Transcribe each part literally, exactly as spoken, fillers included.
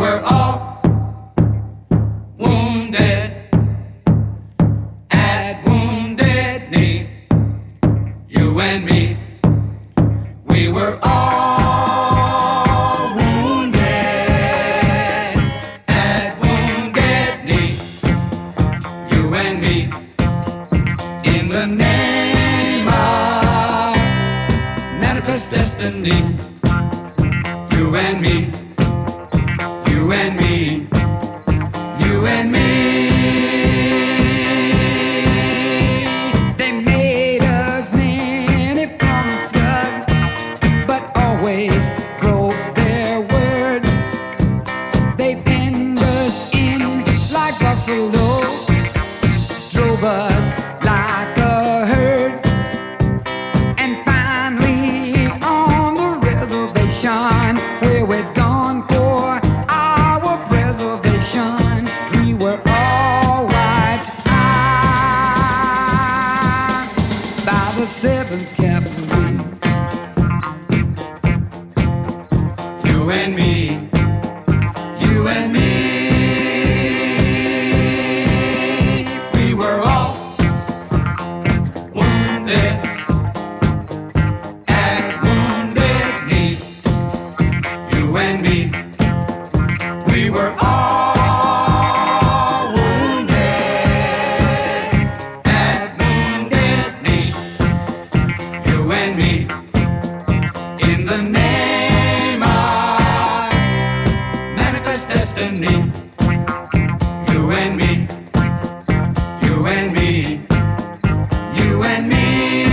were all wounded at Wounded Knee. You and me, we were all wounded at Wounded Knee. You and me, in the name of manifest destiny. You and me, you and me, you and me. They made us many promises, but always broke their word. They penned us in like buffalo, drove us like a herd, and finally on the reservation where we'd gone for our preservation, we were all wiped out by the seventh Cavalry. You and me, you and me, we were all wounded at Wounded Knee. You and me, we were all wounded at Wounded Knee. You and me, in the name of manifest destiny. You and me, you and me, you and me.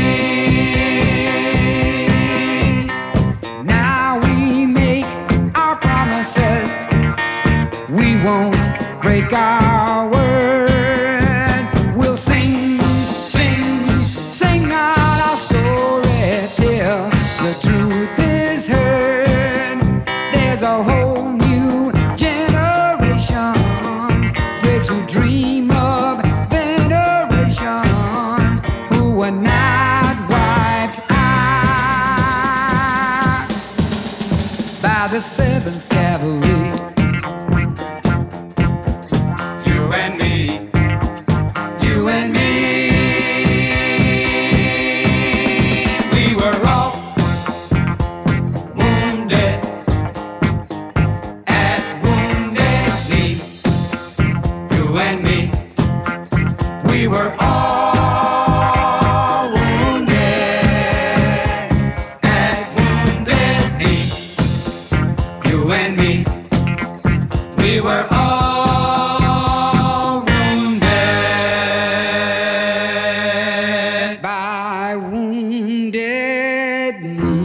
Now we make our promises, we won't break our word. We'll sing, sing, sing out our story till the truth is heard. There's a whole new generation, kids who dream of veneration, who were not wiped out by the seventh Cavalry. You and me, you and me, we were all wounded at Wounded Knee. You and me, we were all wounded at Wounded Knee. You and me, we were all wounded by Wounded Knee.